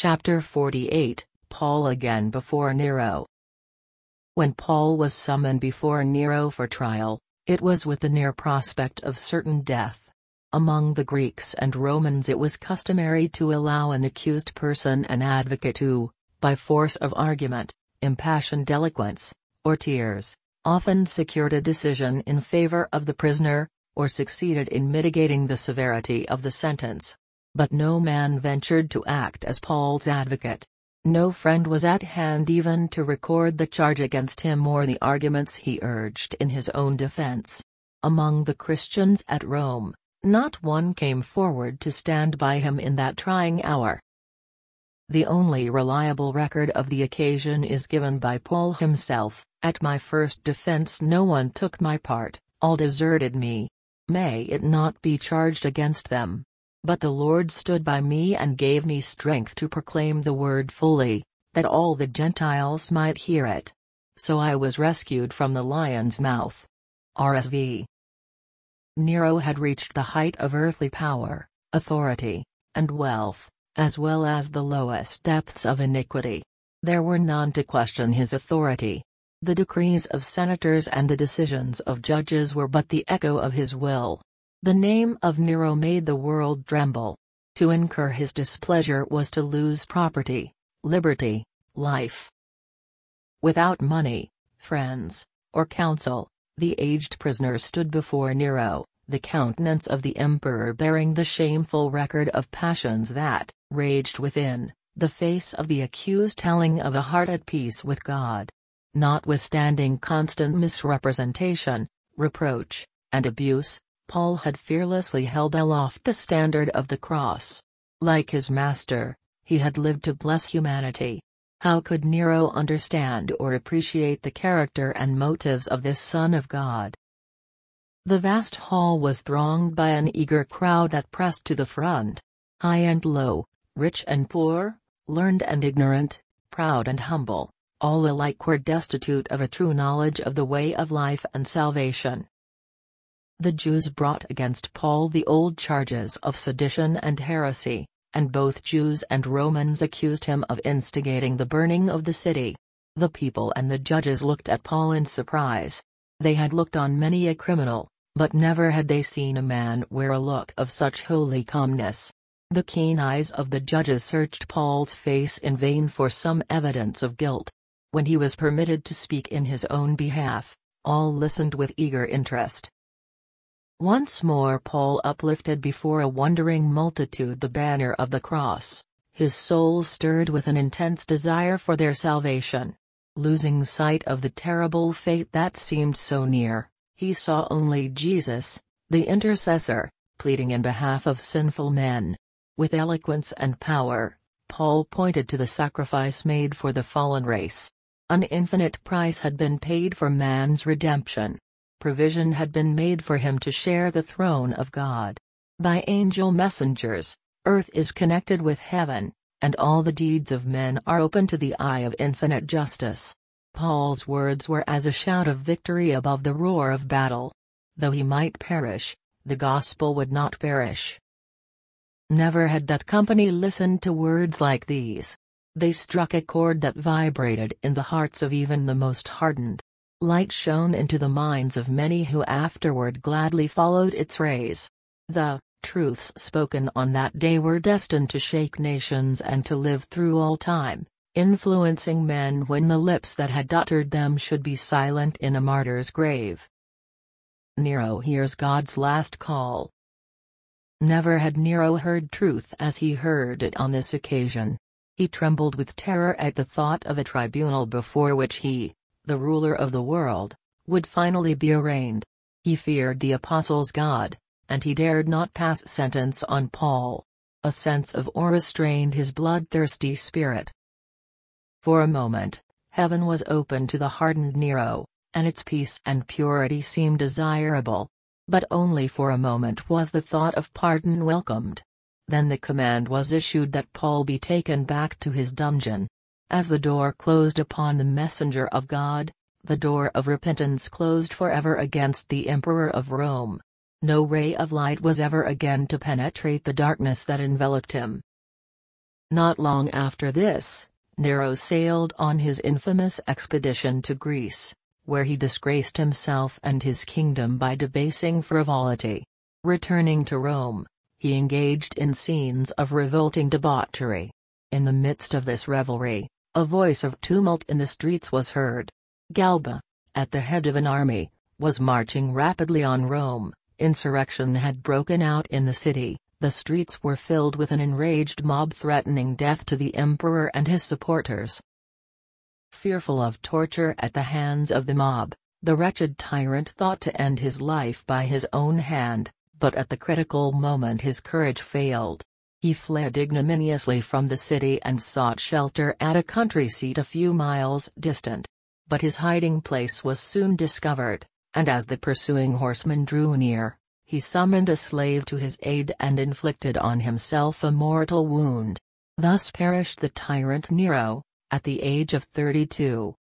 Chapter 48, Paul again before Nero. When Paul was summoned before Nero for trial, it was with the near prospect of certain death. Among the Greeks and Romans it was customary to allow an accused person an advocate who, by force of argument, impassioned eloquence, or tears, often secured a decision in favor of the prisoner, or succeeded in mitigating the severity of the sentence. But no man ventured to act as Paul's advocate. No friend was at hand even to record the charge against him or the arguments he urged in his own defense. Among the Christians at Rome, not one came forward to stand by him in that trying hour. The only reliable record of the occasion is given by Paul himself. "At my first defense no one took my part, all deserted me. May it not be charged against them. But the Lord stood by me and gave me strength to proclaim the word fully, that all the Gentiles might hear it. So I was rescued from the lion's mouth." RSV. Nero had reached the height of earthly power, authority, and wealth, as well as the lowest depths of iniquity. There were none to question his authority. The decrees of senators and the decisions of judges were but the echo of his will. The name of Nero made the world tremble. To incur his displeasure was to lose property, liberty, life. Without money, friends, or counsel, the aged prisoner stood before Nero, the countenance of the emperor bearing the shameful record of passions that raged within, the face of the accused telling of a heart at peace with God. Notwithstanding constant misrepresentation, reproach, and abuse, Paul had fearlessly held aloft the standard of the cross. Like his master, he had lived to bless humanity. How could Nero understand or appreciate the character and motives of this Son of God? The vast hall was thronged by an eager crowd that pressed to the front. High and low, rich and poor, learned and ignorant, proud and humble, all alike were destitute of a true knowledge of the way of life and salvation. The Jews brought against Paul the old charges of sedition and heresy, and both Jews and Romans accused him of instigating the burning of the city. The people and the judges looked at Paul in surprise. They had looked on many a criminal, but never had they seen a man wear a look of such holy calmness. The keen eyes of the judges searched Paul's face in vain for some evidence of guilt. When he was permitted to speak in his own behalf, all listened with eager interest. Once more Paul uplifted before a wondering multitude the banner of the cross, his soul stirred with an intense desire for their salvation. Losing sight of the terrible fate that seemed so near, he saw only Jesus, the intercessor, pleading in behalf of sinful men. With eloquence and power, Paul pointed to the sacrifice made for the fallen race. An infinite price had been paid for man's redemption. Provision had been made for him to share the throne of God. By angel messengers, earth is connected with heaven, and all the deeds of men are open to the eye of infinite justice. Paul's words were as a shout of victory above the roar of battle. Though he might perish, the gospel would not perish. Never had that company listened to words like these. They struck a chord that vibrated in the hearts of even the most hardened. Light shone into the minds of many who afterward gladly followed its rays. The truths spoken on that day were destined to shake nations and to live through all time, influencing men when the lips that had uttered them should be silent in a martyr's grave. Nero hears God's last call. Never had Nero heard truth as he heard it on this occasion. He trembled with terror at the thought of a tribunal before which he, the ruler of the world, would finally be arraigned. He feared the apostles' God, and he dared not pass sentence on Paul. A sense of awe restrained his bloodthirsty spirit. For a moment, heaven was open to the hardened Nero, and its peace and purity seemed desirable. But only for a moment was the thought of pardon welcomed. Then the command was issued that Paul be taken back to his dungeon. As the door closed upon the messenger of God, the door of repentance closed forever against the Emperor of Rome. No ray of light was ever again to penetrate the darkness that enveloped him. Not long after this, Nero sailed on his infamous expedition to Greece, where he disgraced himself and his kingdom by debasing frivolity. Returning to Rome, he engaged in scenes of revolting debauchery. In the midst of this revelry, a voice of tumult in the streets was heard. Galba, at the head of an army, was marching rapidly on Rome. Insurrection had broken out in the city. The streets were filled with an enraged mob threatening death to the emperor and his supporters. Fearful of torture at the hands of the mob, the wretched tyrant thought to end his life by his own hand, but at the critical moment his courage failed. He fled ignominiously from the city and sought shelter at a country seat a few miles distant. But his hiding place was soon discovered, and as the pursuing horsemen drew near, he summoned a slave to his aid and inflicted on himself a mortal wound. Thus perished the tyrant Nero, at the age of 32.